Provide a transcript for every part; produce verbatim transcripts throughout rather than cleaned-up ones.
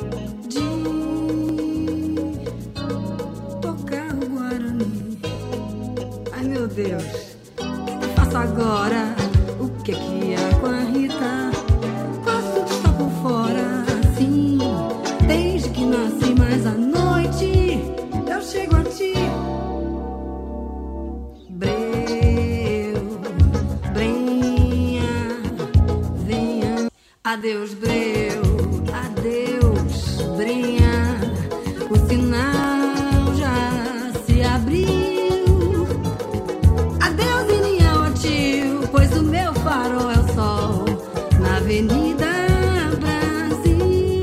de tocar o Guarani. Ai meu Deus, o que eu faço agora? O que é que há com a Rita? Posso estar por fora, sim, desde que nasci, mas à noite eu chego a ti. Breu, brenha, venha. Adeus, Breu, adeus, brenha. O sinal já se abriu. Adeus, Inião, a tio, pois o meu farol é o sol na Avenida Brasil.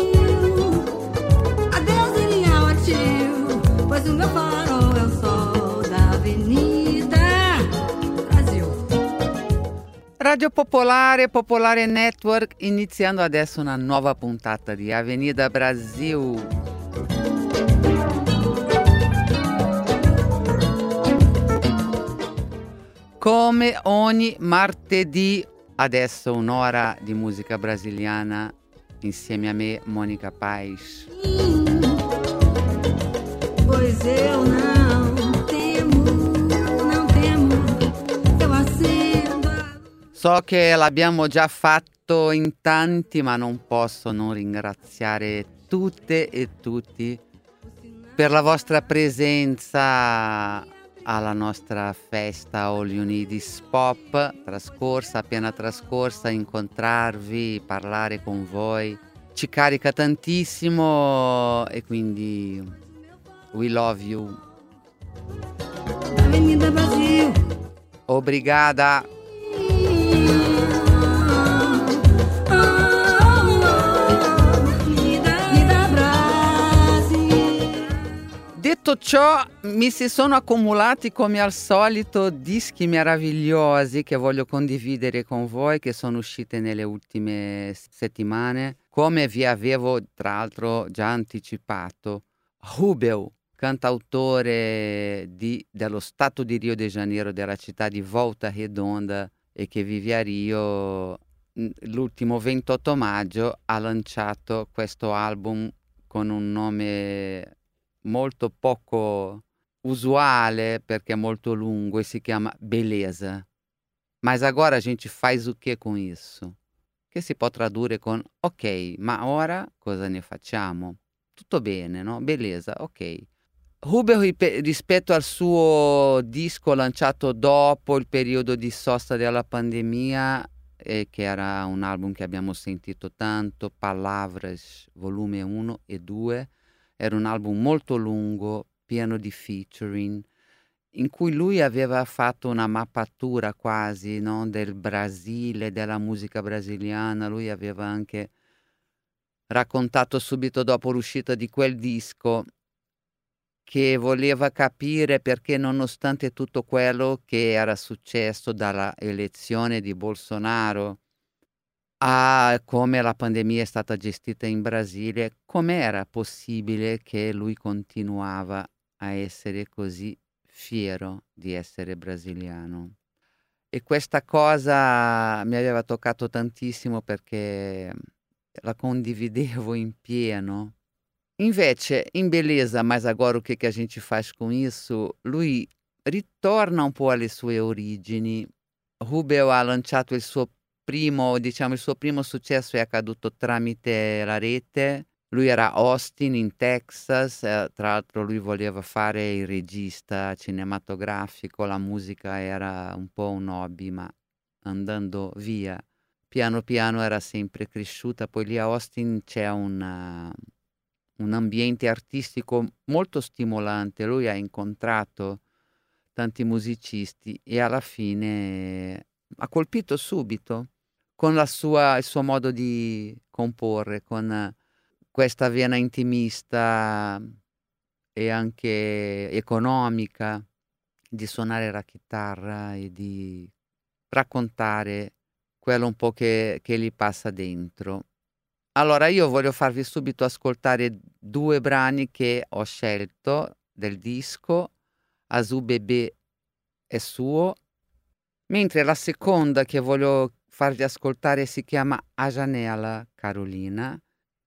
Adeus, Inião, a tio, pois o meu farol é o sol da Avenida Brasil. Radio Popolare, Popolare Network, iniziando adesso una nuova puntata di Avenida Brasil. Come ogni martedì, adesso un'ora di musica brasiliana insieme a me, Monica Paz. Pois eu não temo, não temo, eu acendo a... So che l'abbiamo già fatto in tanti, ma non posso non ringraziare tutte e tutti per la vostra presenza alla nostra festa All You Need Is Pop, trascorsa, appena trascorsa, incontrarvi, parlare con voi, ci carica tantissimo e quindi we love you. Avenida Brasil. Obrigada. Detto ciò, mi si sono accumulati come al solito dischi meravigliosi che voglio condividere con voi, che sono usciti nelle ultime settimane. Come vi avevo tra l'altro già anticipato, Rubel, cantautore di, dello stato di Rio de Janeiro, della città di Volta Redonda e che vive a Rio, l'ultimo ventotto maggio ha lanciato questo album con un nome molto poco usuale perché è molto lungo e si chiama Beleza. Mas agora a gente faz o que com isso? Che si può tradurre con ok, ma ora cosa ne facciamo? Tutto bene, no? Beleza, ok. Rubel rispetto al suo disco lanciato dopo il periodo di sosta della pandemia, eh, che era un album che abbiamo sentito tanto, Palavras, volume uno e due, era un album molto lungo, pieno di featuring, in cui lui aveva fatto una mappatura quasi, no, del Brasile, della musica brasiliana. Lui aveva anche raccontato subito dopo l'uscita di quel disco che voleva capire perché, nonostante tutto quello che era successo dalla elezione di Bolsonaro a come la pandemia è stata gestita in Brasile, com'era possibile che lui continuava a essere così fiero di essere brasiliano. E questa cosa mi aveva toccato tantissimo perché la condividevo in pieno. Invece, in Beleza, mas agora o que, che a gente faz com isso? Lui ritorna un po' alle sue origini. Rubel ha lanciato il suo primo, diciamo, il suo primo successo è accaduto tramite la rete. Lui era a Austin, in Texas, eh, tra l'altro lui voleva fare il regista cinematografico, la musica era un po' un hobby, ma andando via, piano piano era sempre cresciuta. Poi lì a Austin c'è una, un ambiente artistico molto stimolante. Lui ha incontrato tanti musicisti e alla fine ha colpito subito con la sua, il suo modo di comporre, con questa vena intimista e anche economica di suonare la chitarra e di raccontare quello un po' che, che gli passa dentro. Allora io voglio farvi subito ascoltare due brani che ho scelto del disco. Azul Bebê è suo, mentre la seconda che voglio farvi ascoltare si chiama A Janela Carolina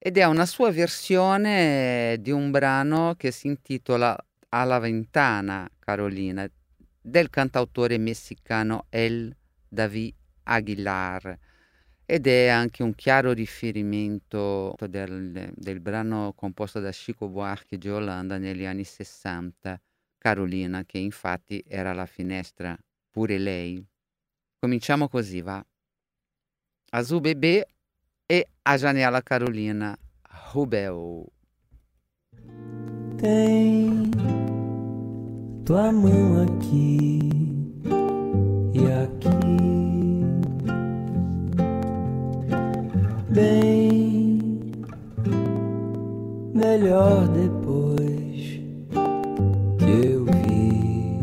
ed è una sua versione di un brano che si intitola A la ventana, Carolina, del cantautore messicano El David Aguilar, ed è anche un chiaro riferimento del, del brano composto da Chico Buarque di Holanda negli anni sessanta, Carolina, che infatti era la finestra pure lei. Cominciamo così, va. Azul Bebê e A Janela Carolina, Rubel. Tem tua mão aqui e aqui, bem melhor depois que eu vi.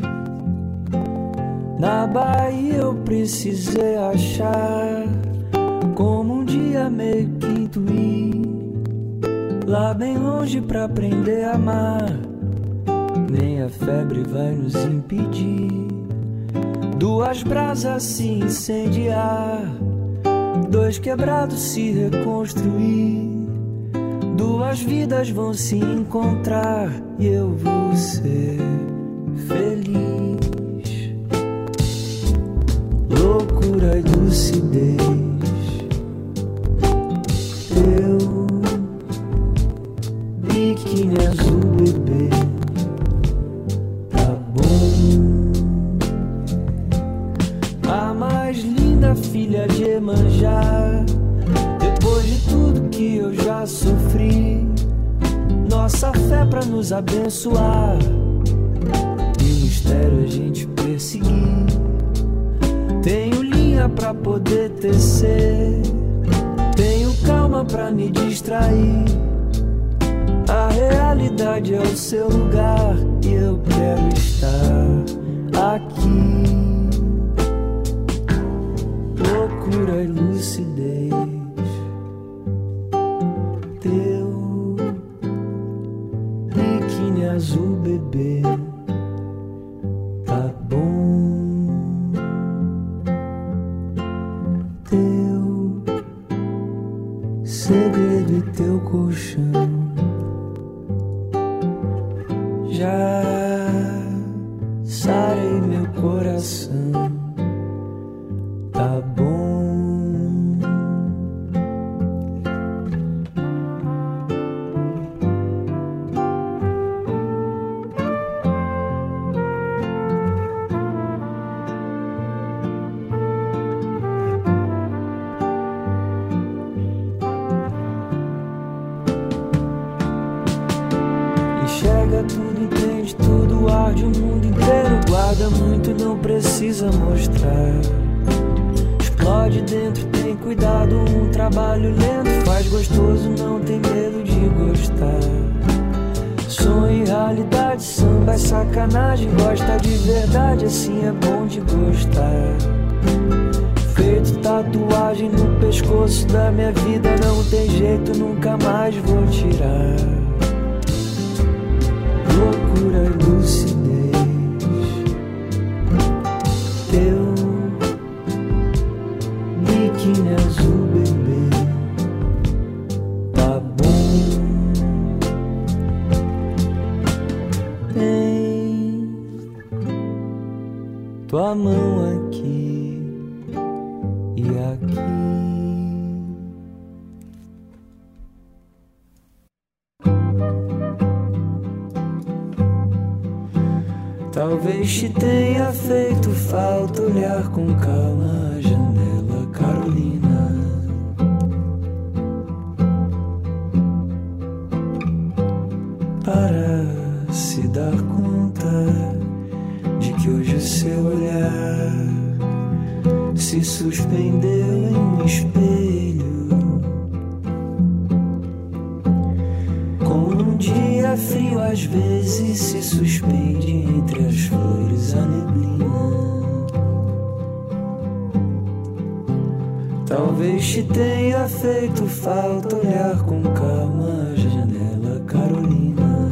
Na Bahia eu precisei achar como um dia meio que intuir, lá bem longe pra aprender a amar. Nem a febre vai nos impedir duas brasas se incendiar, dois quebrados se reconstruir, duas vidas vão se encontrar e eu vou ser feliz. Loucura e lucidez, teu biquíni azul bebê, tá bom. A mais linda filha de Iemanjá, depois de tudo que eu já sofri, nossa fé pra nos abençoar e o mistério a gente perseguir. Tenho linha pra poder tecer, tenho calma pra me distrair. A realidade é o seu lugar e eu quero estar aqui. Loucura e lucidez, teu biquíni azul bebê, tá bom. Teu segredo e teu colchão, já sarei meu coração, tá bom. Enxerga tudo, entende tudo, arde o mundo inteiro, guarda muito, não precisa mostrar. Explode dentro, tem cuidado, um trabalho lento, faz gostoso, não tem medo de gostar. Sonho e realidade, samba é sacanagem, gosta de verdade, assim é bom de gostar. Feito tatuagem no pescoço da minha vida, não tem jeito, nunca mais vou tirar. Loucura e lucidez, teu biquíni azul bebê, tá bom. Tem tua mão aqui e aqui. Talvez te tenha feito falta olhar com calma a janela, Carolina. Para se dar conta de que hoje o seu olhar se suspendeu em um espelho. Como num dia frio às vezes se suspende entre as flores a neblina. Talvez te tenha feito falta olhar com calma a janela, Carolina.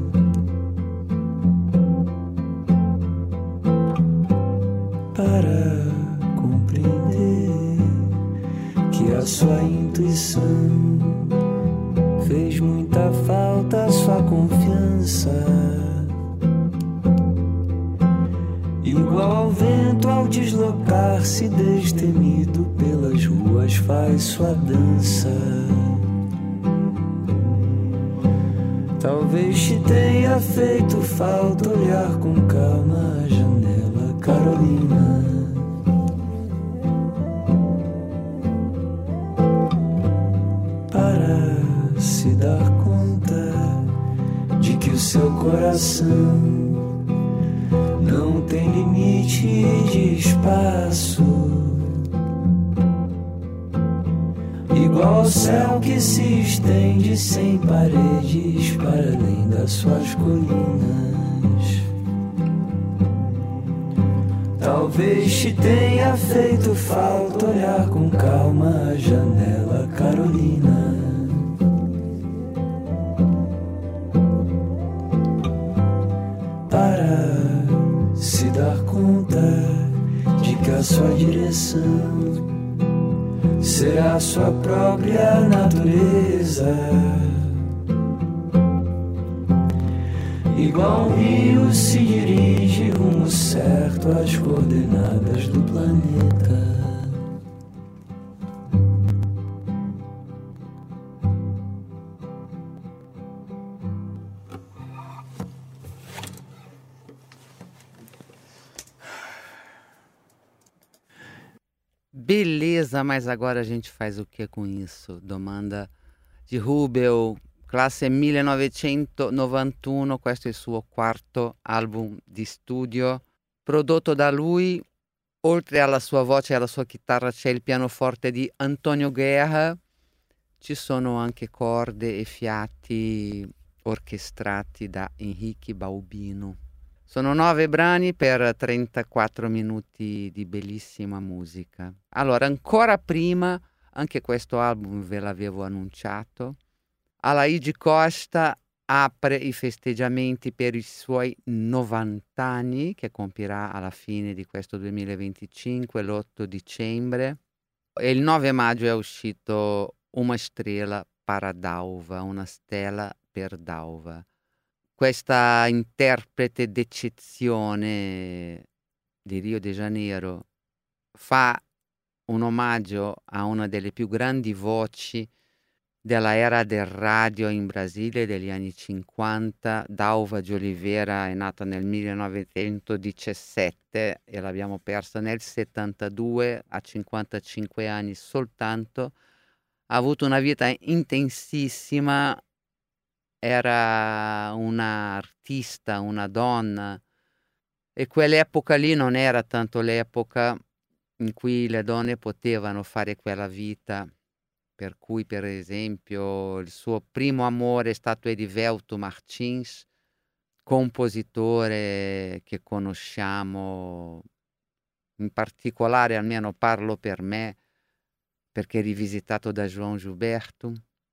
Para compreender que a sua intuição dança. Igual ao vento ao deslocar-se destemido pelas ruas faz sua dança. Talvez te tenha feito falta olhar com calma a janela, Carolina. Para se dar conta de que o seu coração não tem limite de espaço, igual ao céu que se estende sem paredes para além das suas colinas. Talvez te tenha feito falta olhar com calma a janela, Carolina. Para se dar conta de que a sua direção será a sua própria natureza. Igual um rio se dirige rumo certo às coordenadas do planeta. Beleza, mas agora a gente faz o que com isso? Domanda di Rubel, classe millenovecentonovantuno, questo è il suo quarto album di studio, prodotto da lui. Oltre alla sua voce e alla sua chitarra c'è il pianoforte di Antonio Guerra, ci sono anche corde e fiati orchestrati da Henrique Balbino. Sono nove brani per trentaquattro minuti di bellissima musica. Allora, ancora prima, anche questo album ve l'avevo annunciato, Alaide Costa apre i festeggiamenti per i suoi novanta anni, che compirà alla fine di questo duemilaventicinque, l'otto dicembre. E il nove maggio è uscito Uma Estrela para Dalva, una stella per Dalva. Questa interprete d'eccezione di Rio de Janeiro fa un omaggio a una delle più grandi voci della era del radio in Brasile degli anni cinquanta. Dalva de Oliveira è nata nel millenovecentodiciassette e l'abbiamo persa nel settantadue, a cinquantacinque anni soltanto. Ha avuto una vita intensissima. Era una artista, una donna, e quell'epoca lì non era tanto l'epoca in cui le donne potevano fare quella vita, per cui per esempio il suo primo amore è stato Edivelto Martins, compositore che conosciamo, in particolare, almeno parlo per me, perché è rivisitato da João Gilberto,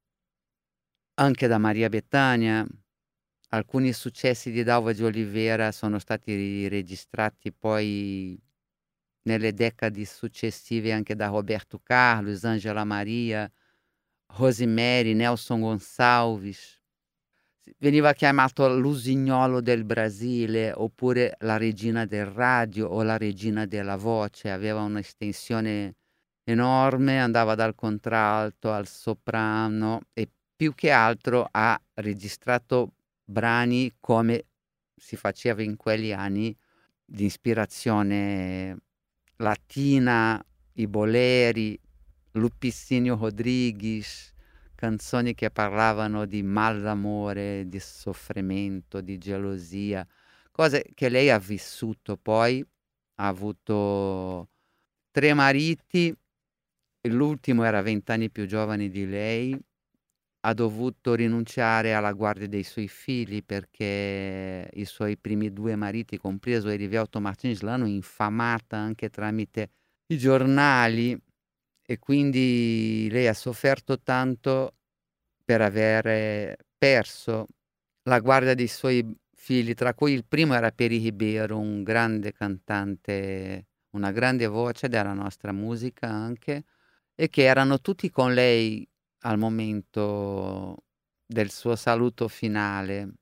anche da Maria Bethânia. Alcuni successi di Dalva de Oliveira sono stati registrati poi nelle decadi successive anche da Roberto Carlos, Angela Maria, Rosemary, Nelson Gonçalves. Veniva chiamato l'usignolo del Brasile, oppure la regina del radio o la regina della voce. Aveva un'estensione enorme, andava dal contralto al soprano e più che altro ha registrato brani, come si faceva in quegli anni, di ispirazione latina, i boleri, Lupicínio Rodrigues, canzoni che parlavano di malamore, di soffrimento, di gelosia, cose che lei ha vissuto. Poi ha avuto tre mariti, l'ultimo era vent'anni più giovane di lei. Ha dovuto rinunciare alla guardia dei suoi figli perché i suoi primi due mariti, compreso Edivelto Martins, l'hanno infamata anche tramite i giornali, e quindi lei ha sofferto tanto per aver perso la guardia dei suoi figli, tra cui il primo era Peri Ribeiro, un grande cantante, una grande voce della nostra musica anche, e che erano tutti con lei al momento del suo saluto finale.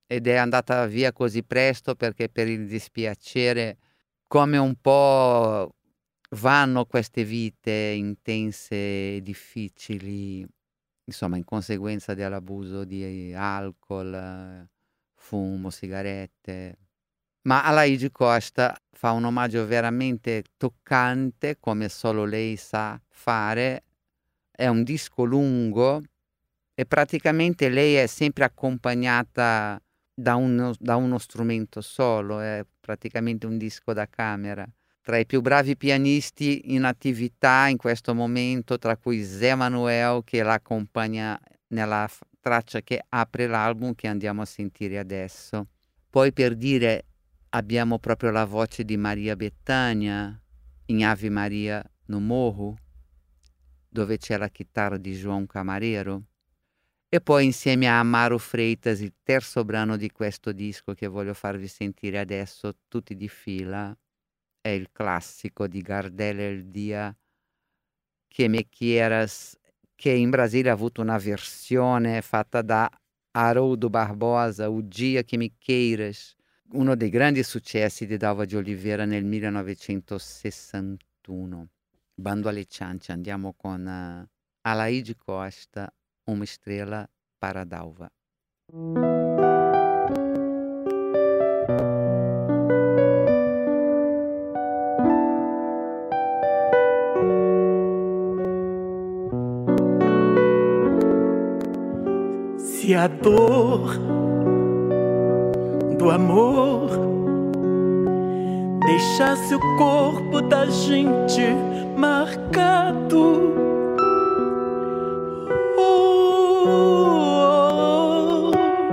ed è andata via così presto perché per il dispiacere, come un po' vanno queste vite intense e difficili, insomma, in conseguenza dell'abuso di alcol, fumo, sigarette. Ma Alaide Costa fa un omaggio veramente toccante, come solo lei sa fare. È un disco lungo e praticamente lei è sempre accompagnata da uno, da uno strumento solo, è praticamente un disco da camera. Tra i più bravi pianisti in attività in questo momento, tra cui Zé Manuel, che l'accompagna nella f- traccia che apre l'album che andiamo a sentire adesso. Poi, per dire, abbiamo proprio la voce di Maria Bethânia in Ave Maria no Morro, dove c'è la chitarra di João Camarero. E poi insieme a Amaro Freitas, il terzo brano di questo disco che voglio farvi sentire adesso, tutti di fila, è il classico di Gardel El Dia, Che Me Quieras, che in Brasile ha avuto una versione fatta da Haroldo Barbosa, O Dia Que Me Queiras, uno dei grandi successi di Dalva de Oliveira nel millenovecentosessantuno. Bando alle ciance, andiamo con uh, Alaide Costa, Uma Estrela para Dalva. Se a dor do amor deixasse o corpo da gente marcado, oh,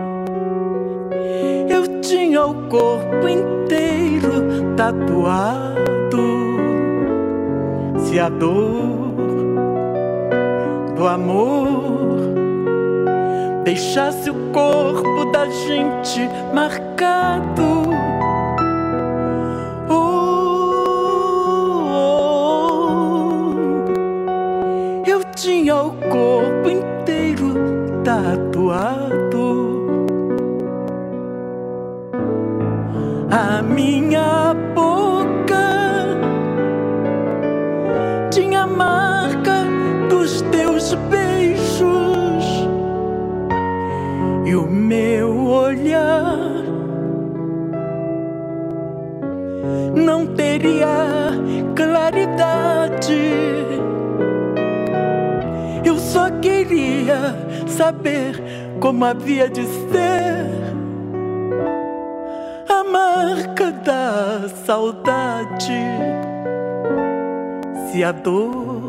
eu tinha o corpo inteiro tatuado. Se a dor do amor deixasse o corpo da gente marcado, eu tinha o corpo inteiro tatuado. A minha boca tinha a marca dos teus beijos e o meu olhar não teria claridade. Eu só queria saber como havia de ser a marca da saudade. Se a dor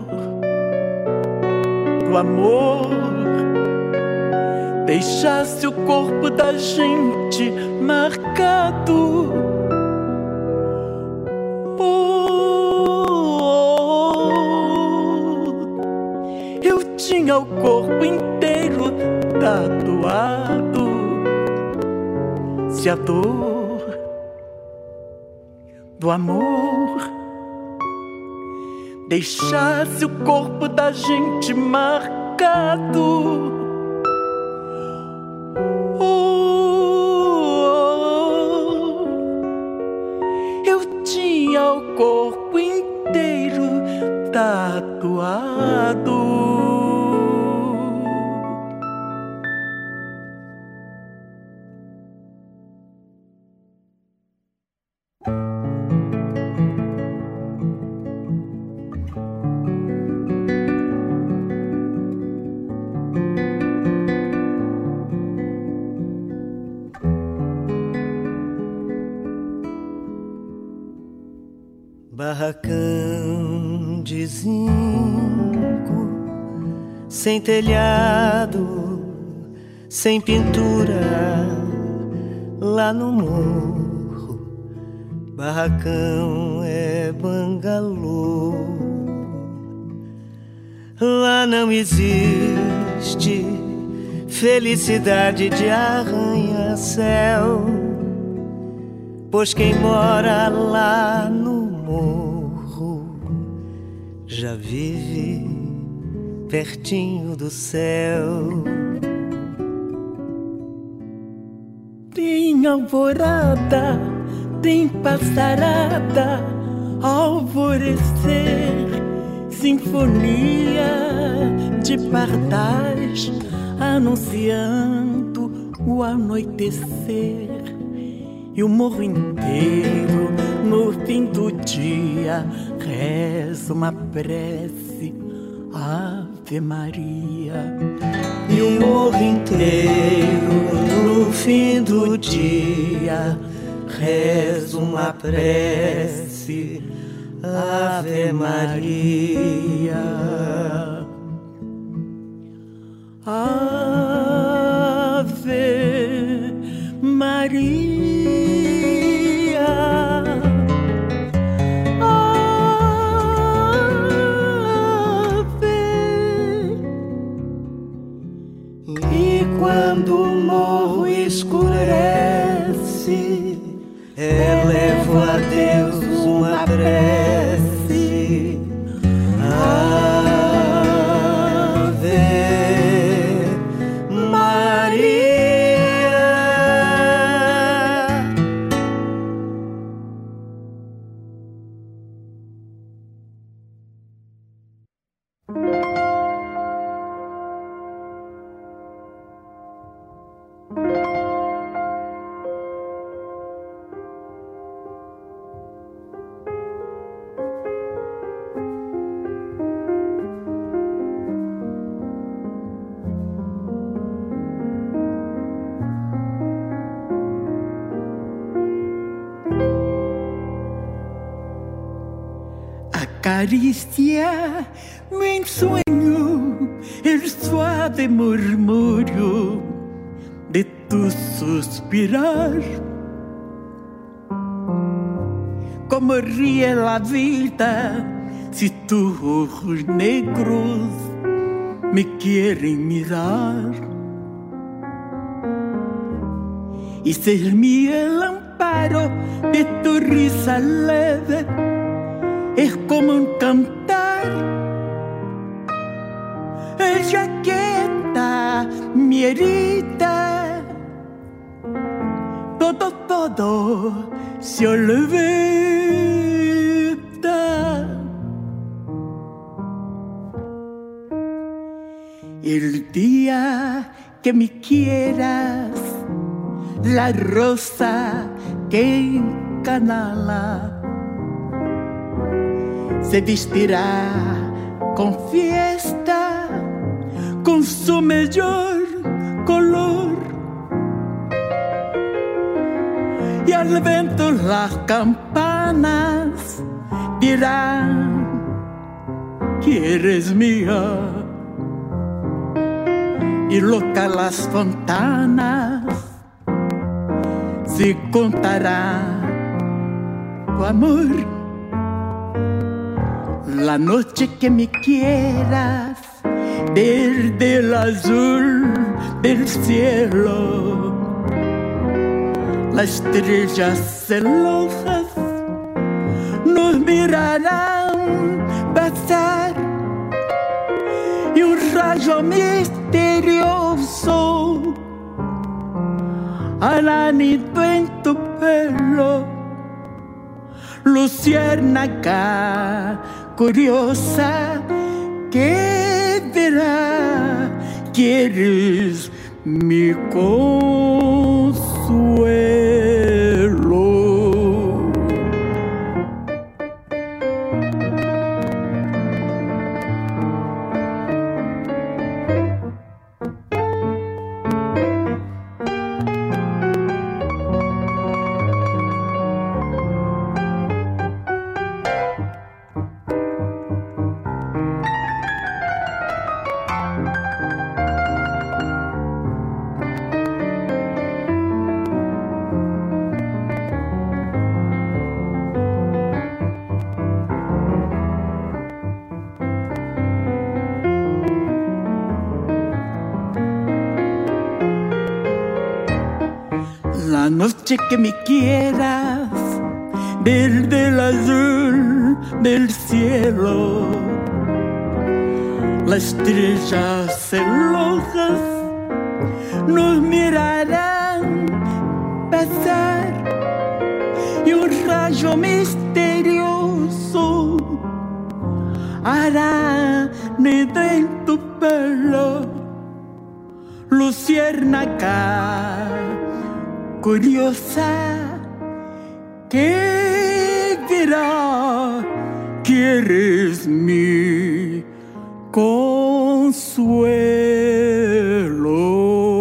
do amor deixasse o corpo da gente marcado, eu tinha o corpo inteiro tatuado. Se a dor do amor deixasse o corpo da gente marcado, eu tinha o corpo inteiro tatuado. Barracão de zinco, sem telhado, sem pintura, lá no morro. Barracão é bangalô. Lá não existe felicidade de arranha-céu, pois quem mora lá no morro já vive pertinho do céu. alvorada, tem passarada, alvorecer, sinfonia de pardais anunciando o anoitecer. E o morro inteiro no fim do dia reza uma prece, Ave Maria. E o morro inteiro no fim do dia reza uma prece, Ave Maria. Ave Maria, Ave. E quando o morro escurece, elevo a Deus uma prece, Ave Maria. Acaricia mi sueño el suave murmullo de tu suspirar. Como ríe la vida si tus ojos negros me quieren mirar. Y ser mi el amparo de tu risa leve es como un cantar. Ella quieta mi herida, todo, todo se olvida. El día que me quieras, la rosa que encanala se vestirá con fiesta, con su mayor color. Y al viento las campanas dirán que eres mía. Y loca las fontanas se contará tu amor. La noche que me quieras, desde el azul del cielo, las estrellas celosas nos mirarán pasar y un rayo misterioso hará nido en tu pelo, luciérnaga curiosa que verá que eres mi consuelo. La noche que me quieras, desde el azul del cielo, las estrellas celosas nos mirarán pasar amanhecer e um raio misterioso hará dentro pelo luciérnaga curiosa que dirá: quieres mi consuelo.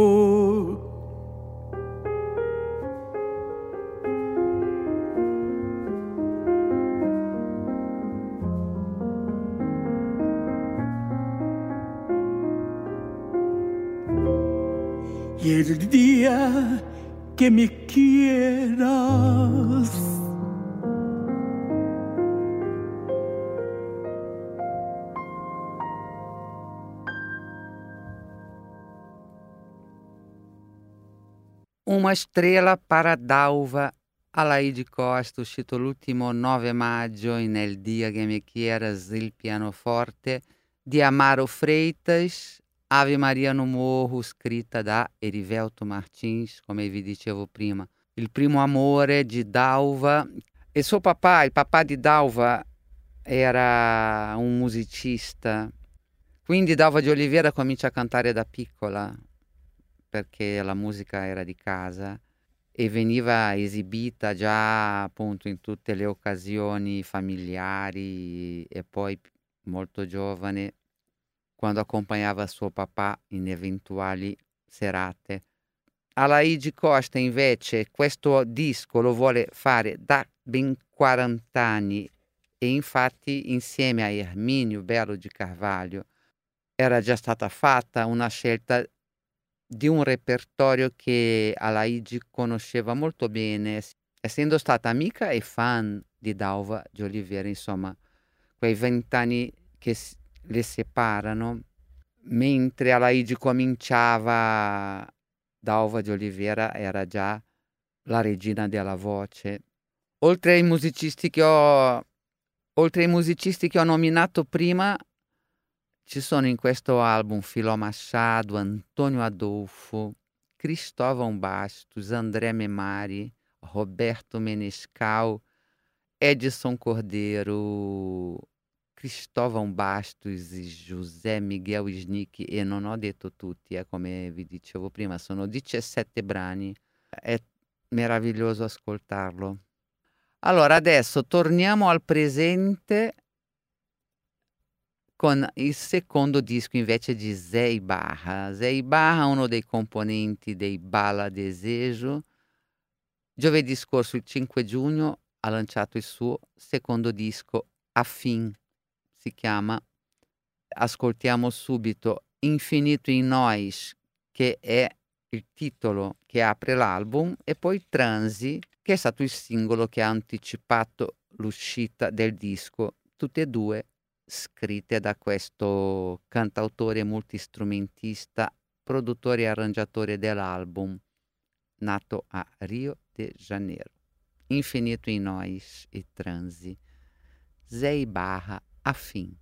Y el día que me quieras, Uma estrela para Dalva, Alaide Costa, uscito l'ultimo nove maggio in El dia che mi quieras, il pianoforte di Amaro Freitas, Ave Maria no Morro, scritta da Erivelto Martins, come vi dicevo prima. Il primo amore di Dalva. E suo papà, il papà di Dalva, era un musicista. Quindi Dalva di Oliveira comincia a cantare da piccola, perché la musica era di casa e veniva esibita già appunto in tutte le occasioni familiari, e poi molto giovane quando accompagnava suo papà in eventuali serate. Alaide Costa invece questo disco lo vuole fare da ben quaranta anni, e infatti insieme a Erminio Belo di Carvalho era già stata fatta una scelta di un repertorio che Alaide conosceva molto bene, essendo stata amica e fan di Dalva di Oliveira, insomma, quei vent'anni che le separano. Mentre Alaide cominciava, Dalva di Oliveira era già la regina della voce. Oltre ai musicisti che ho, oltre ai musicisti che ho nominato prima, ci sono in questo album Filó Machado, Antônio Adolfo, Cristóvão Bastos, André Memari, Roberto Menescal, Edson Cordeiro, Cristóvão Bastos e José Miguel Snick, e non ho detto tutti, eh, come vi dicevo prima, sono diciassette brani, è meraviglioso ascoltarlo. Allora adesso torniamo al presente con il secondo disco invece di Zé Ibarra. Zé Ibarra, uno dei componenti dei Bala Desejo, giovedì scorso, il cinque giugno, ha lanciato il suo secondo disco, Afim si chiama. Ascoltiamo subito Infinito in Nós, che è il titolo che apre l'album, e poi Transi, che è stato il singolo che ha anticipato l'uscita del disco, tutte e due scritte da questo cantautore multistrumentista, produttore e arrangiatore dell'album, nato a Rio de Janeiro. Infinito in Nós e Transi. Zé Ibarra, Afim.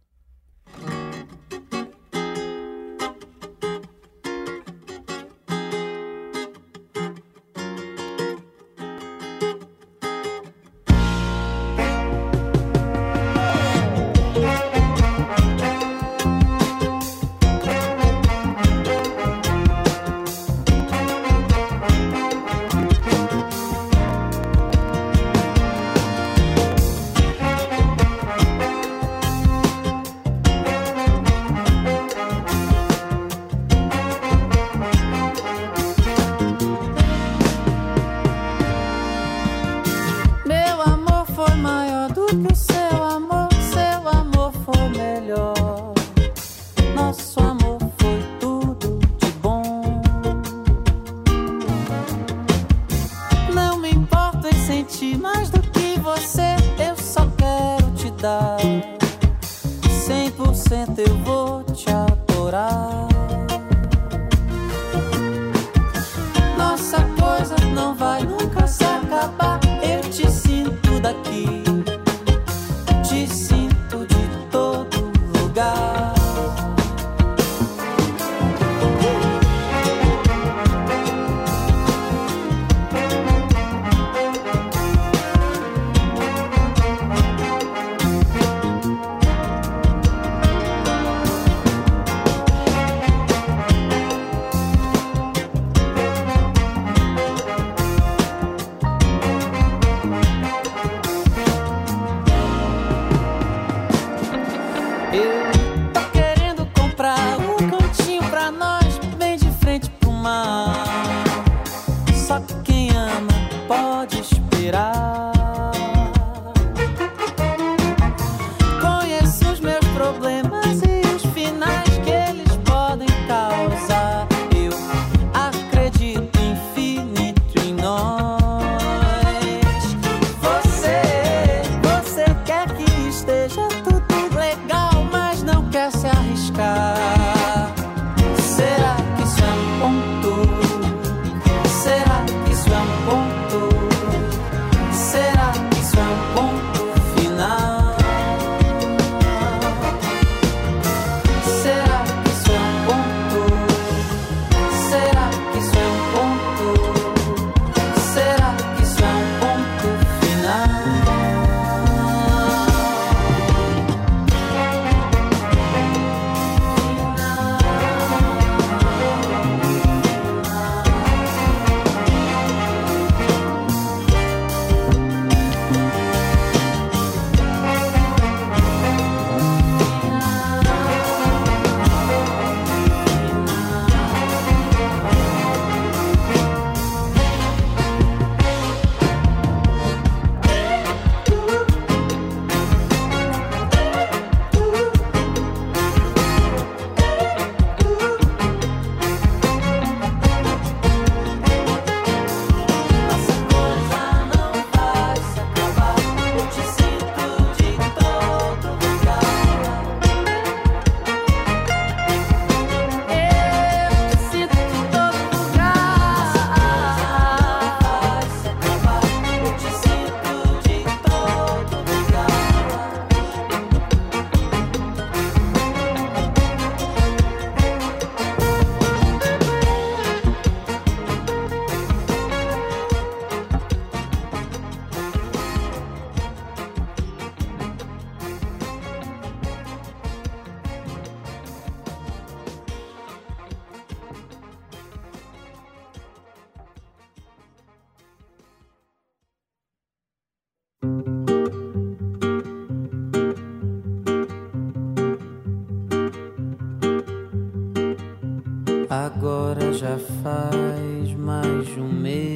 Já faz mais de um mês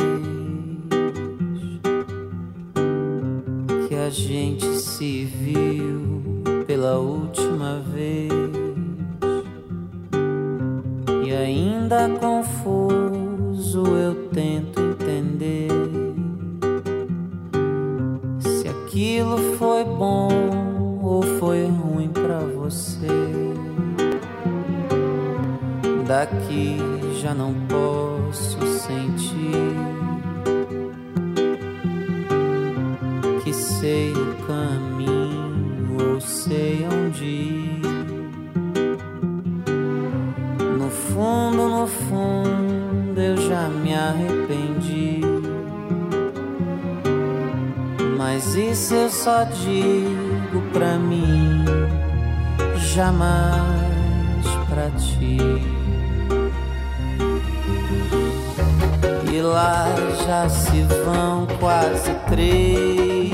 que a gente se viu pela última vez, e ainda confuso eu tento entender se aquilo foi bom ou foi ruim pra você. Daqui já não posso sentir que sei o caminho ou sei onde ir. No fundo, no fundo eu já me arrependi, mas isso eu só digo pra mim, jamais pra ti. E lá já se vão quase três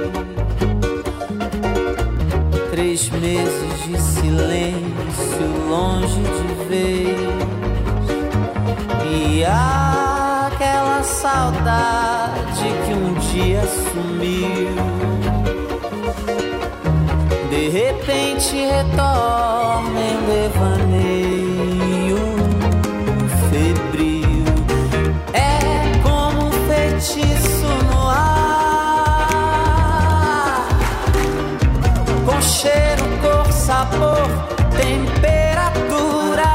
Três meses de silêncio longe de vez, e aquela saudade que um dia sumiu de repente retorna em devaneio febril. É como um feitiço no ar, com cheiro, cor, sabor, temperatura.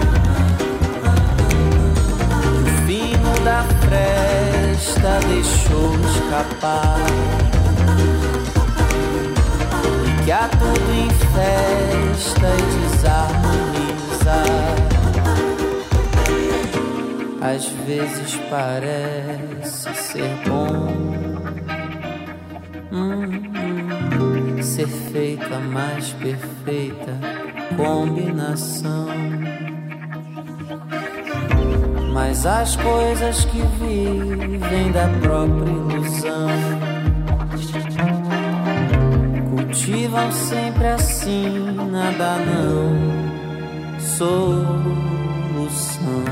O vinho da festa deixou escapar, que há tudo em festa e desarmoniza. Às vezes parece ser bom hum, hum, ser feita a mais perfeita combinação, mas as coisas que vivem da própria ilusão cultivam sempre assim, nada não solução.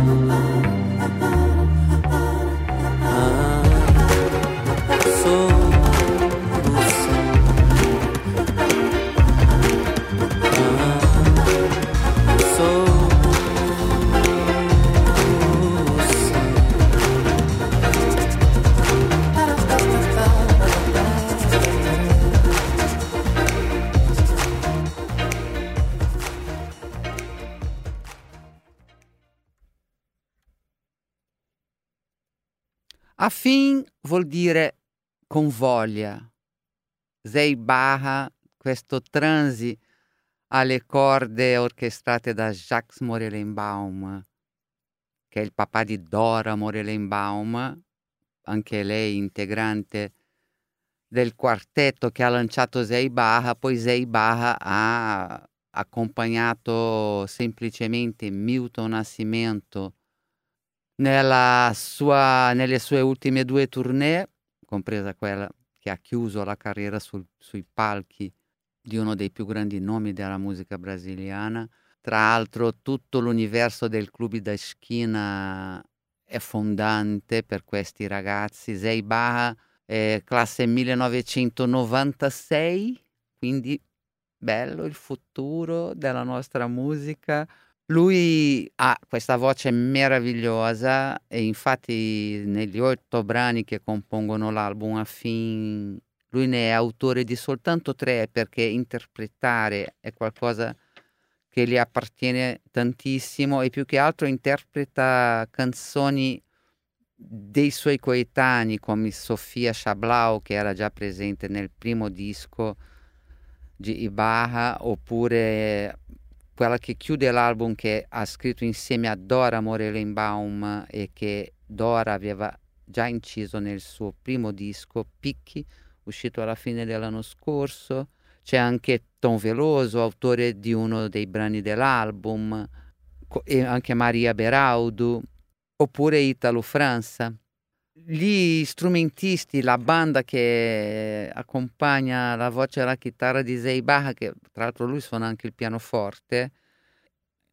Ah, solução. Ah, solução. Affin vuol dire con voglia. Zei Baha, questo transi alle corde orchestrate da Jacques Morelenbaum, che è il papà di Dora Morelenbaum, anche lei integrante del quartetto che ha lanciato Zei Baha. Poi Zei Baha ha accompagnato semplicemente Milton Nascimento nella sua, nelle sue ultime due tournée, compresa quella che ha chiuso la carriera sul, sui palchi di uno dei più grandi nomi della musica brasiliana. Tra l'altro tutto l'universo del Club da Esquina è fondante per questi ragazzi. Zei Baha è classe millenovecentonovantasei, quindi bello il futuro della nostra musica. Lui ha questa voce meravigliosa e infatti negli otto brani che compongono l'album Affin lui ne è autore di soltanto tre, perché interpretare è qualcosa che gli appartiene tantissimo e più che altro interpreta canzoni dei suoi coetanei come Sofia Chablau, che era già presente nel primo disco di Ibarra, oppure quella che chiude l'album che ha scritto insieme a Dora Morelenbaum e che Dora aveva già inciso nel suo primo disco, Picchi, uscito alla fine dell'anno scorso. C'è anche Tom Veloso, autore di uno dei brani dell'album, e anche Maria Beraudu, oppure Italo França. Gli strumentisti, la banda che accompagna la voce e la chitarra di Zei Baha, che tra l'altro lui suona anche il pianoforte,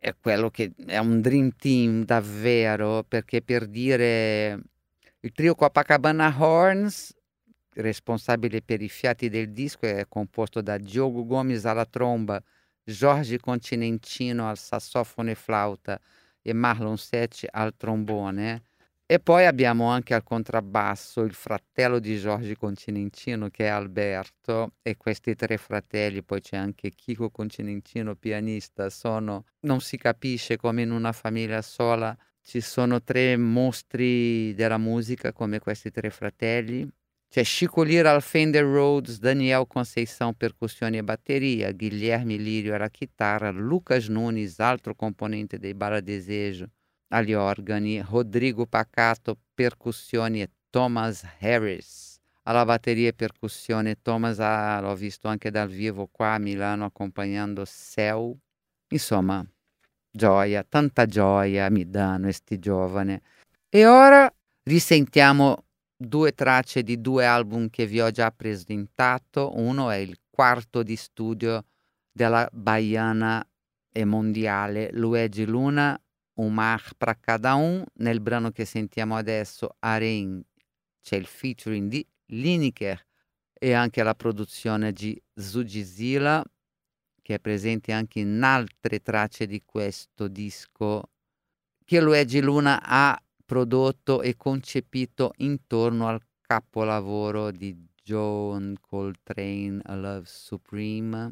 è quello che è un dream team davvero, perché per dire il trio Copacabana Horns, responsabile per i fiati del disco, è composto da Diogo Gomes alla tromba, Jorge Continentino al sassofono e flauta e Marlon Sete al trombone. E poi abbiamo anche al contrabbasso il fratello di Jorge Continentino, che è Alberto, e questi tre fratelli, poi c'è anche Chico Continentino, pianista, sono, non si capisce come in una famiglia sola ci sono tre mostri della musica come questi tre fratelli. C'è Chico Lira al Fender Rhodes, Daniel Conceição percussioni e batteria, Guilherme Lírio alla chitarra, Lucas Nunes, altro componente dei Bala Desejo, agli organi, Rodrigo Pacato percussioni e Thomas Harris alla batteria e percussione. Thomas ah, l'ho visto anche dal vivo qua a Milano accompagnando Céu. Insomma, gioia, tanta gioia mi danno sti giovani. E ora risentiamo due tracce di due album che vi ho già presentato. Uno è il quarto di studio della baiana e mondiale Luigi Luna, Un Mar pra Cada Um. Nel brano che sentiamo adesso, Harém, c'è il featuring di Lineker e anche la produzione di Zugizila, che è presente anche in altre tracce di questo disco che Luigi Luna ha prodotto e concepito intorno al capolavoro di John Coltrane, A Love Supreme.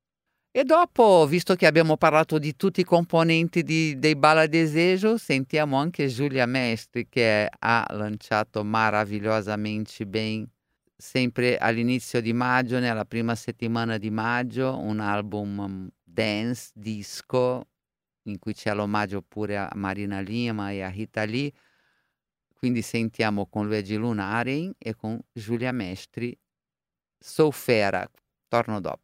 E dopo, visto che abbiamo parlato di tutti i componenti di, dei Bala Desejo, sentiamo anche Giulia Mestri, che ha lanciato meravigliosamente bene, sempre all'inizio di maggio, nella prima settimana di maggio, un album um, dance, disco, in cui c'è l'omaggio pure a Marina Lima e a Rita Lee. Quindi sentiamo con Luigi Luna Harém e con Giulia Mestri Sou Fera. Torno dopo.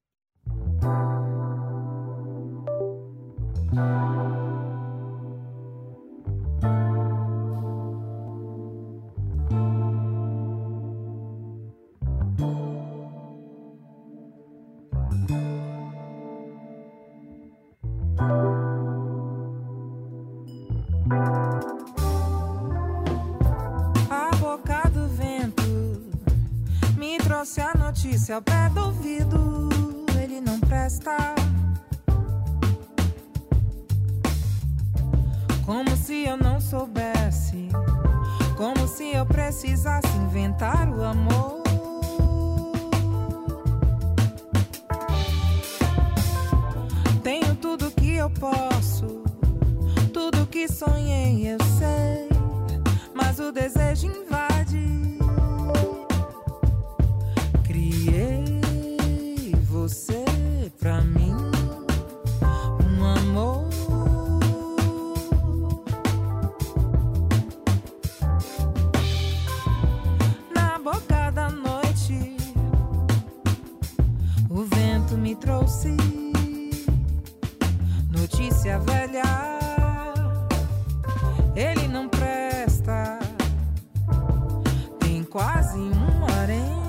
Se a notícia ao pé do ouvido, ele não presta. Como se eu não soubesse, como se eu precisasse inventar o amor. Tenho tudo que eu posso, tudo que sonhei eu sei, mas o desejo invade. Criei você pra mim, um amor. Na boca da noite, o vento me trouxe notícia velha. Ele não presta, tem quase um harém.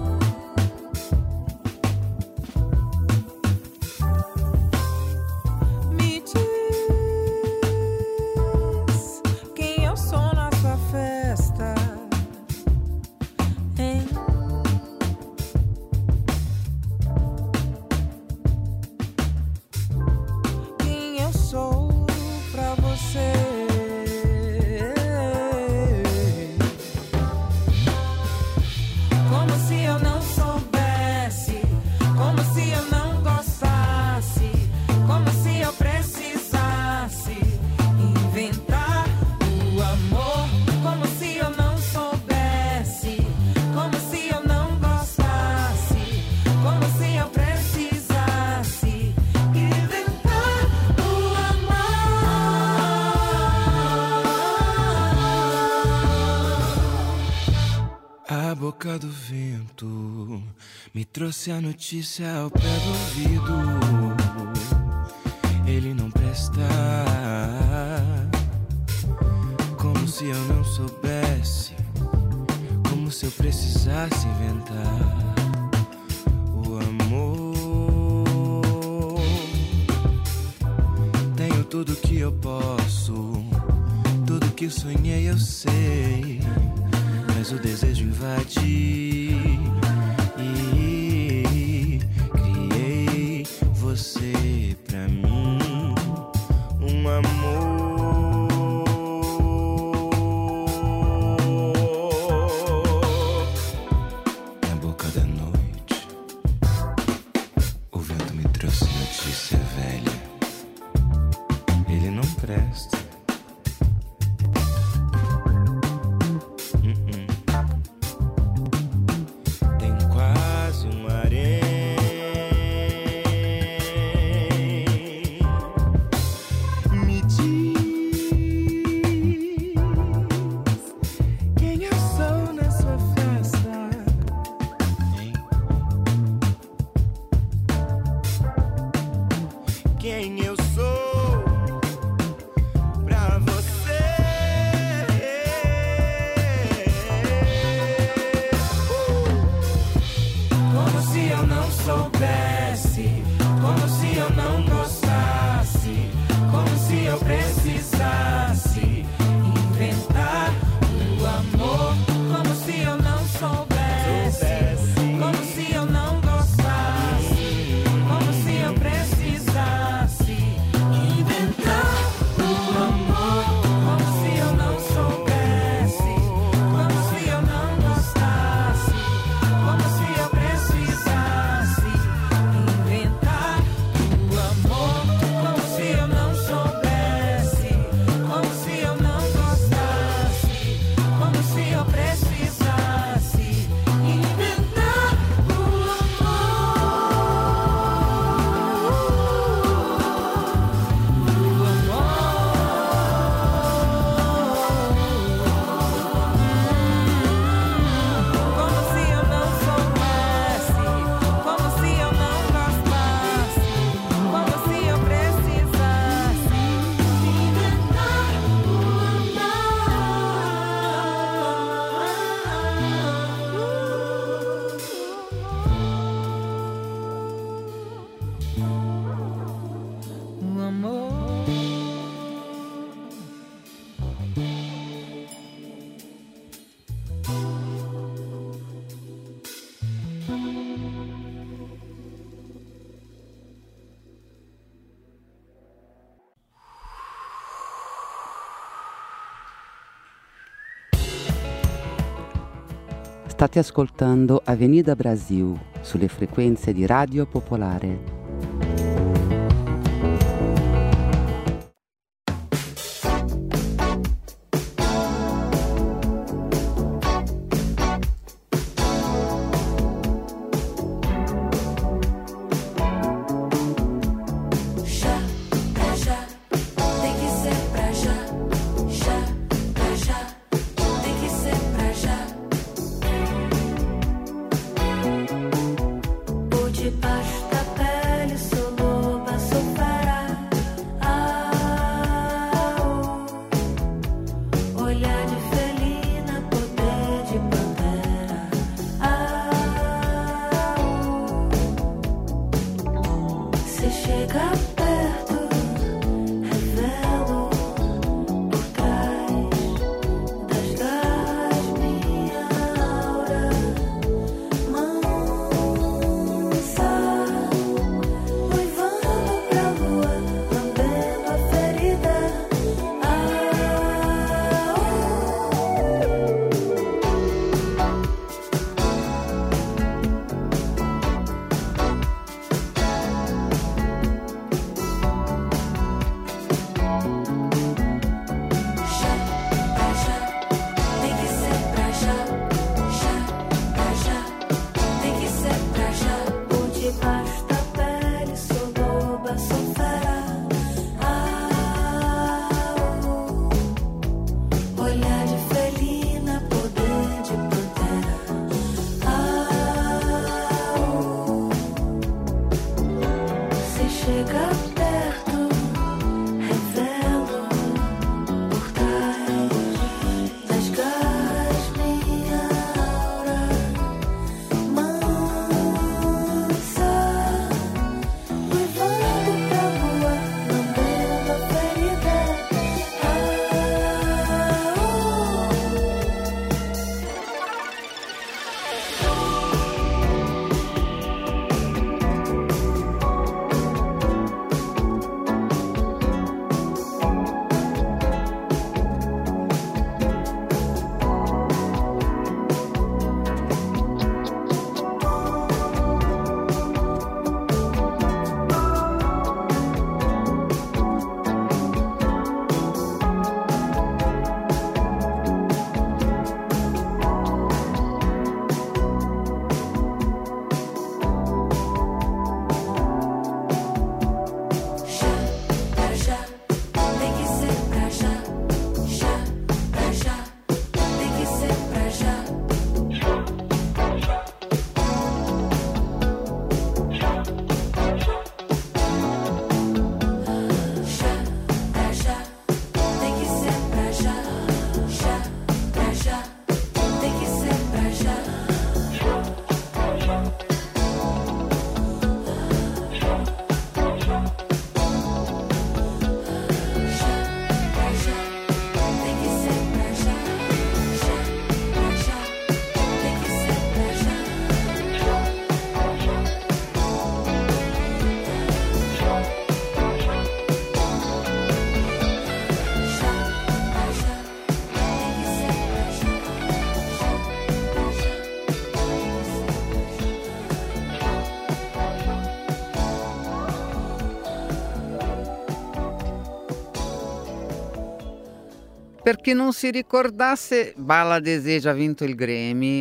boca do vento me trouxe a notícia ao pé do ouvido. Ele não presta, como se eu não soubesse, como se eu precisasse inventar o amor. tudo que eu posso, tudo que sonhei eu sei, mas o desejo invade e criei você pra mim, um amor. Na boca da noite, o vento me trouxe notícia velha. Ele não presta. Uh-uh. Tem quase um harém. Me diz quem eu sou na sua festa, hein? Quem eu sou pra você. Como se eu não soubesse, como se eu não gostasse, como se eu precisasse inventar o amor. Como se eu não soubesse, como se eu não gostasse, como se eu precisasse inventar o amor. Como se eu não soubesse, como se eu não gostasse, como se eu precisasse inventar o amor. Como se eu não soubesse, como se eu não gostasse, como se eu precisasse inventar o Como se eu não soubesse, como se eu não gostasse, como se eu precisasse inventar o amor. State ascoltando Avenida Brasil sulle frequenze di Radio Popolare. Já, pra já, tem que ser pra já. Já, pra já, tem que ser pra já. Por debaixo da pele Per chi non si ricordasse, Bala Desejo ha vinto il Grammy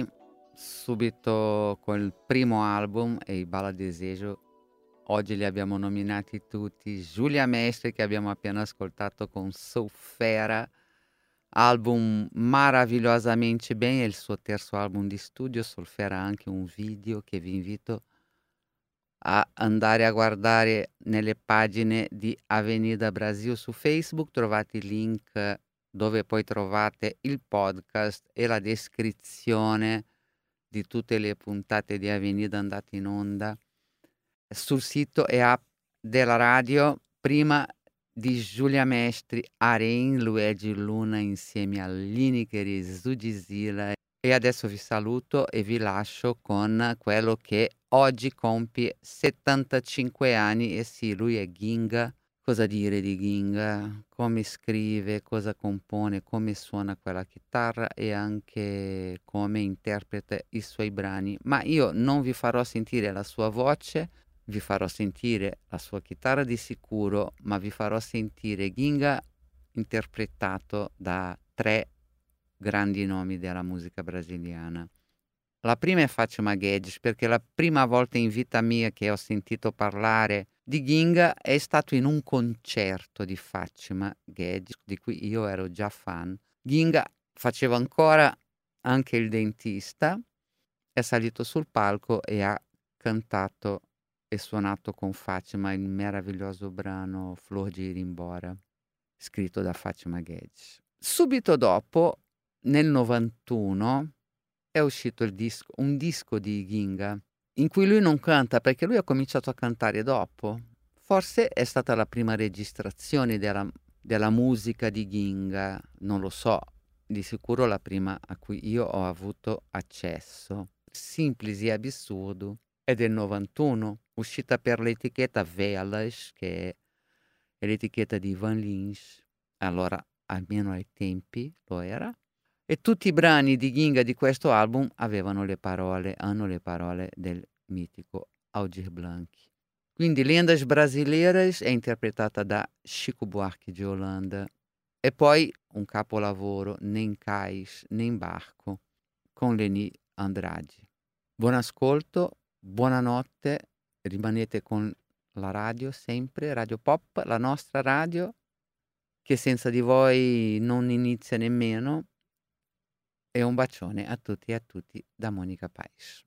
subito col primo album e i Bala Desejo oggi li abbiamo nominati tutti. Giulia Mestre che abbiamo appena ascoltato con Soufera, album meravigliosamente bene, è il suo terzo album di studio. Soufera ha anche un video che vi invito a andare a guardare nelle pagine di Avenida Brasil su Facebook, trovate il link dove poi trovate il podcast e la descrizione di tutte le puntate di Avenida andate in onda sul sito e app della radio. Prima di Giulia Mestri, Aren Luigi Luna insieme a Lineker Zudzilla. E adesso vi saluto e vi lascio con quello che oggi compie settantacinque anni. E sì, lui è Ginga. Cosa dire di Ginga? Come scrive, cosa compone, come suona quella chitarra e anche come interpreta i suoi brani. Ma io non vi farò sentire la sua voce, vi farò sentire la sua chitarra di sicuro, ma vi farò sentire Ginga interpretato da tre grandi nomi della musica brasiliana. La prima è Fátima Guedes, perché la prima volta in vita mia che ho sentito parlare di Ginga è stato in un concerto di Fátima Guedes, di cui io ero già fan. Ginga faceva ancora anche il dentista, è salito sul palco e ha cantato e suonato con Fátima il meraviglioso brano Flor de ir embora, scritto da Fátima Guedes. Subito dopo, nel novantuno, è uscito il disco, un disco di Ginga in cui lui non canta, perché lui ha cominciato a cantare dopo. Forse è stata la prima registrazione della, della musica di Ginga, non lo so, di sicuro la prima a cui io ho avuto accesso. Simplice e Absurdo è del novantuno, uscita per l'etichetta Velas, che è l'etichetta di Ivan Lins, allora almeno ai tempi lo era. E tutti i brani di Ginga di questo album avevano le parole, hanno le parole del mitico Aldir Blanc. Quindi Lendas Brasileiras è interpretata da Chico Buarque de Holanda. E poi un capolavoro, Nem Cais, Nem Barco, con Leni Andrade. Buon ascolto, buonanotte, rimanete con la radio sempre, Radio Pop, la nostra radio, che senza di voi non inizia nemmeno. E un bacione a tutti e a tutti da Monica Paes.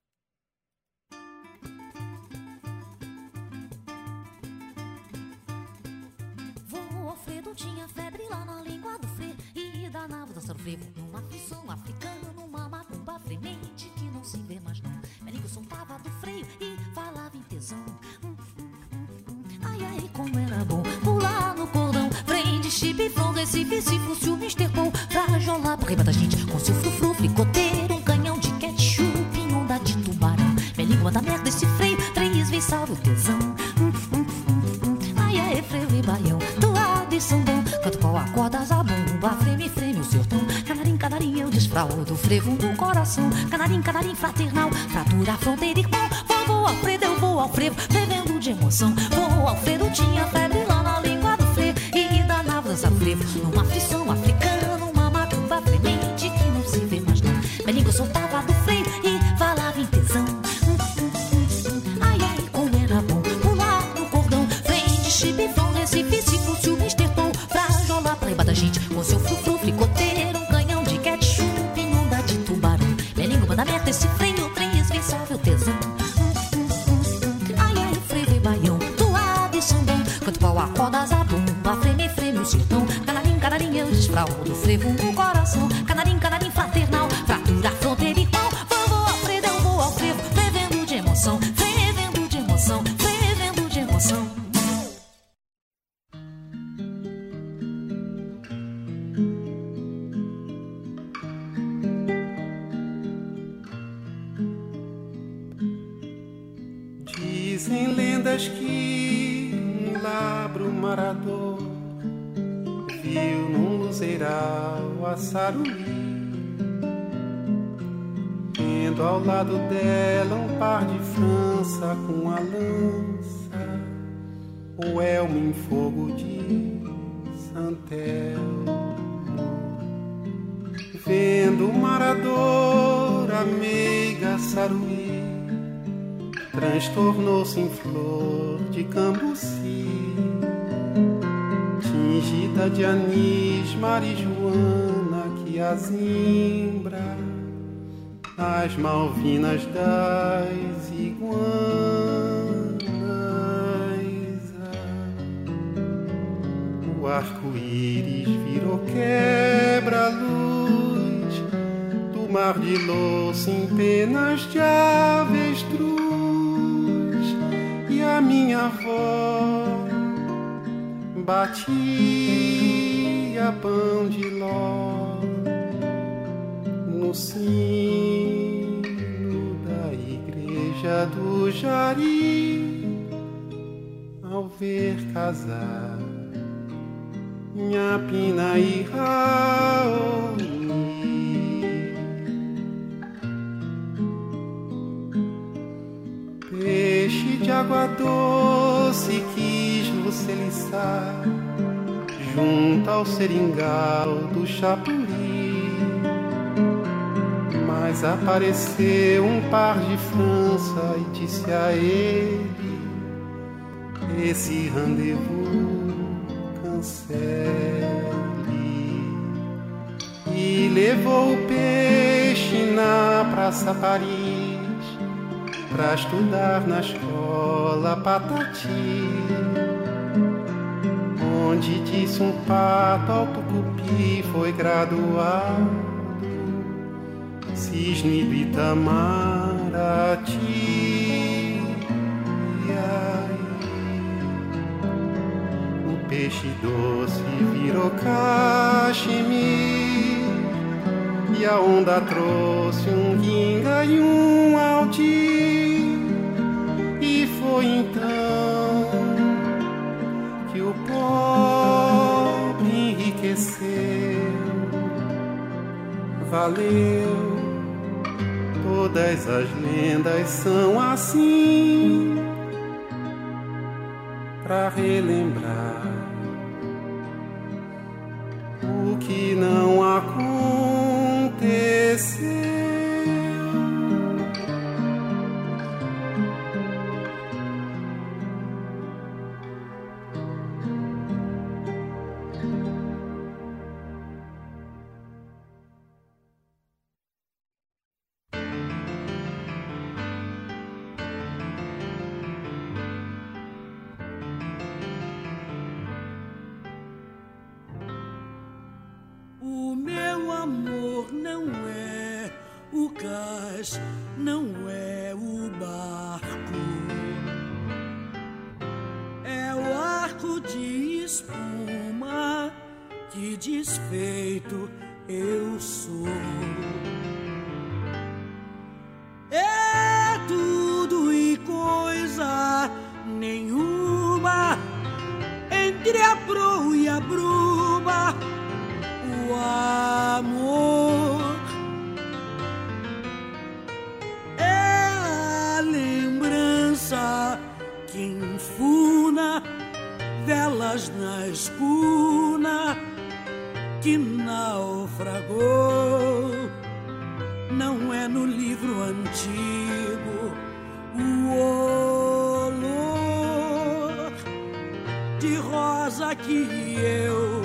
Vô Alfredo tinha febre lá na língua do Frei e danava dançar o frevo numa aflição africana, numa macumba fremente que não se vê mais não. Menigo soltava do freio e falava em tesão. Hum, hum, hum, hum. Ai, ai, como era bom pular no cordão. Prende, chipe, from, Recife, se fosse o mister Paul. Frajola, reba da gente com seu frufru, fricoteiro, um canhão de ketchup em onda de tubarão. Minha língua da merda, esse freio, três vezes salve o tesão. Hum, hum, hum, hum. Ai, ai, freio e baião, toado e sambão. Canto pau, acordas a bomba, freme, freme o sertão. Canarim, canarim, eu desfraldo, frevo no coração. Canarim, canarim, fraternal, fratura, fronteira, irmão. Vou, Alfredo, eu vou ao frevo, bebendo de emoção. Vou, Alfredo, tinha febre lá na língua do freio e danava dançar frevo numa aflição africana, numa macumba fremente que não se vê mais não. Minha língua soltava do freio e falava em tesão. Hum, hum, hum, hum. Ai, ai, como era bom pular no cordão. Frente, chipe, from, Recife, se fosse o mister Paul. Frajola, preba da gente com seu frufru, fricoteiro, um canhão de ketchup em onda de tubarão. Minha língua manda merda, esse freio, três vezes salve o tesão. Acordas a bomba, freme, freme o sertão. Canarim, canarim, eu desfraldo, frevo no coração. Canarim, canarim, fraternal, fratura, fronteira, irmão. Vou ao frevo, eu vou ao frevo, fervendo de emoção, fervendo de emoção, fervendo de emoção. Dizem lendas que um labro marador viu num luzeiral a Saruli, tendo ao lado dela um par de França com a lança, o elmo em fogo de Santelmo. vendo Marador, a meiga Saruí, transtornou-se em flor de cambuci, tingida de anis, marijuana que azimbra as Malvinas das iguanas. O arco-íris virou quebra-luz do mar de louça em penas de avestruz, e a minha avó batia pão de ló no sino da igreja do Jari, ao ver casar Nhapina e Raoni. Peixe de água doce quis você liçar junto ao seringal do Chapuri, mas apareceu um par de França e disse a ele: esse rendezvous cancele. E levou o peixe na Praça Paris pra estudar na escola Patati, onde disse um pato ao tucupi foi graduado, cisne do Itamaraty. E aí o peixe doce virou cachemir, e a onda trouxe um guinga e um aldir, e foi então que o pobre enriqueceu. Valeu, todas as lendas são assim, pra relembrar o que não aconteceu. O meu amor não é o cais, não é o barco, é o arco de espuma que desfeito eu sou. É tudo e coisa nenhuma entre a proa e a bruma. O amor é a lembrança que enfuna velas na escuna que naufragou. Não é no livro antigo o olor de rosa que eu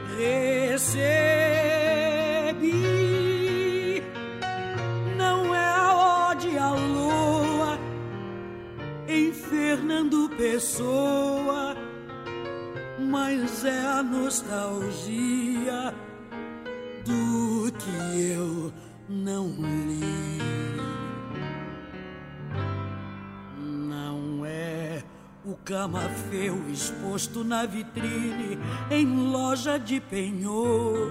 recebi, não é a ode à loa em Fernando Pessoa, mas é a nostalgia do que eu não li. Não é o camafeu exposto na vitrine em loja de penhor,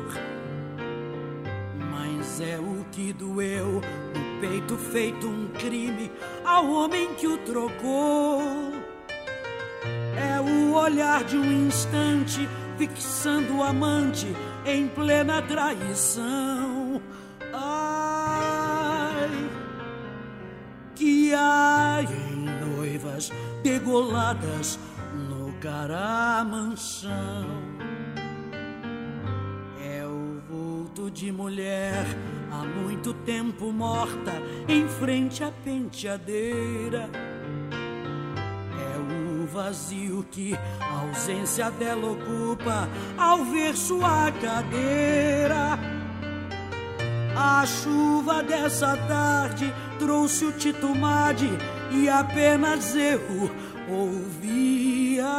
mas é o que doeu no peito feito um crime ao homem que o trocou. É o olhar de um instante fixando o amante em plena traição. Ai, que há em noivas degoladas no Caramanchão. É o vulto vulto de mulher há muito tempo morta em frente à penteadeira. É o vazio que a ausência dela ocupa ao ver sua cadeira. A chuva dessa tarde trouxe o titumade e apenas eu ouvia.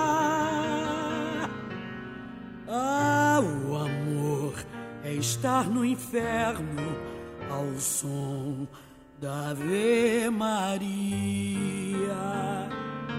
Ah, o amor é estar no inferno ao som da Ave Maria.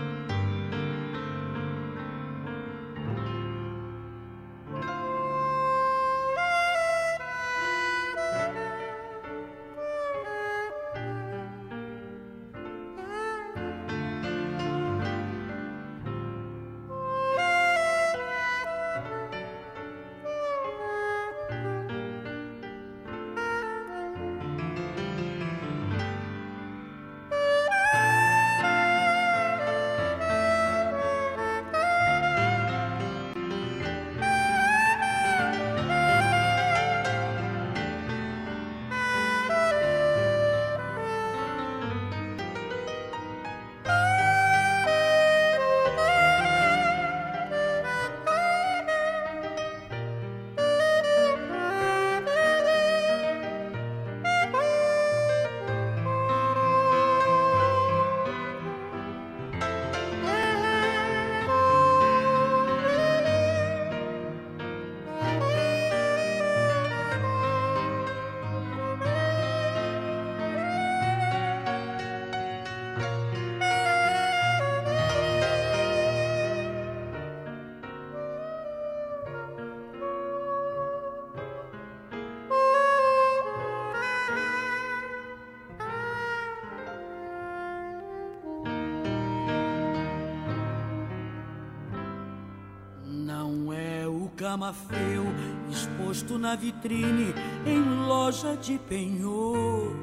Camafeu exposto na vitrine em loja de penhor,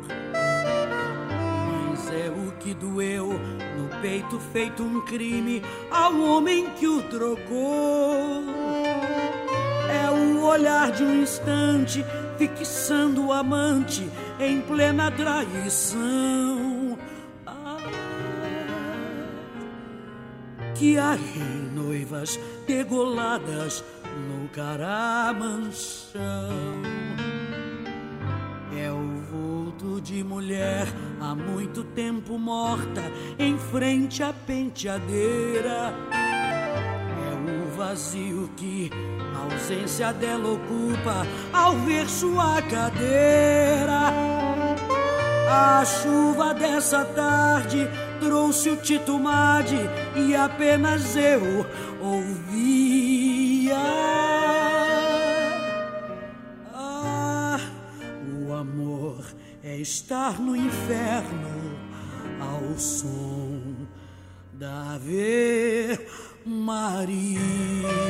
mas é o que doeu no peito feito um crime ao homem que o trocou. É o olhar de um instante fixando o amante em plena traição. Ah, que há em noivas degoladas no caramanchão. É o vulto de mulher há muito tempo morta em frente à penteadeira. É o vazio que a ausência dela ocupa ao ver sua cadeira. A chuva dessa tarde trouxe o titumade e apenas eu ouvia. Ah, o amor é estar no inferno ao som da Ave Maria.